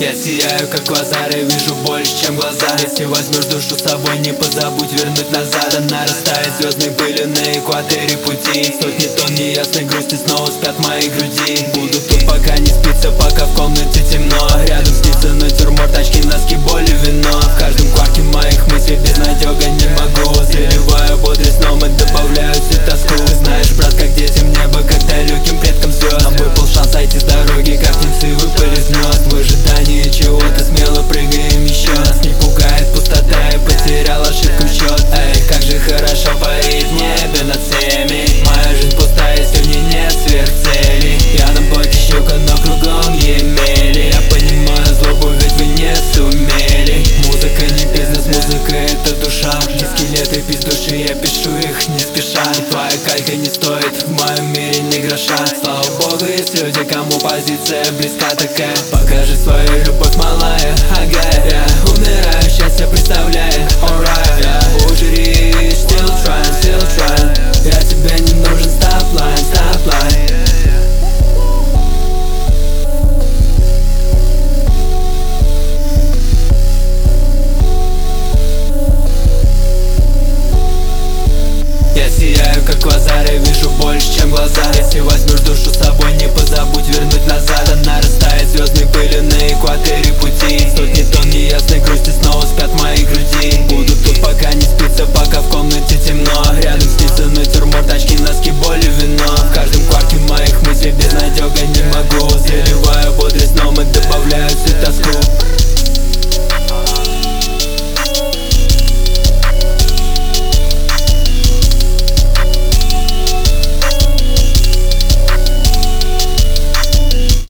Я сияю, как квазар, я вижу больше, чем глаза. Если возьмешь душу с собой, не позабудь вернуть назад. Она растает звездной пылью на экваторе пути. Сотни тонн неясной грусти снова спят в моей груди. Буду тут, пока не спится, пока в комнате темно. Рядом снится натюрморт, очки, носки, боль и вино. В каждом кварке моих мыслей безнадега не могу. Заливаю бодрость, но мы добавляю всю тоску. Знаешь, брат, как детям небо, как далеким предкам звезд. Нам выпал шанс сойти с дороги, как птенцы выпали с гнезд. В ожидании чего-то смело прыгаем еще. Нас не пугает пустота, я потерял ошибкам счет. Эй, как же хорошо парить в небе над всеми. Моя жизнь пустая, если в ней нет сверхцелей. Я на боке щука, но кругом емели. Я понимаю злобу, ведь вы не сумели. Музыка не бизнес, музыка это душа. Не скелеты без души, я пишу их не спеша. И твоя калька не стоит в моем мире ни гроша. Слава богу, есть люди, кому позиция близка такая. Покажи свою любовь, малая, ага. Я умираю, счастье представляет, alright, yeah. Ужиришь, still trying. Я тебе не нужен, stop line. Я сияю, как квазар, я вижу больше, чем глаза. Если возьмешь душу с собой, не позабудь вернуть назад. Она растает звездной пылью на экваторе пути. Сотни тонн неясной грусти снова спят в моей груди.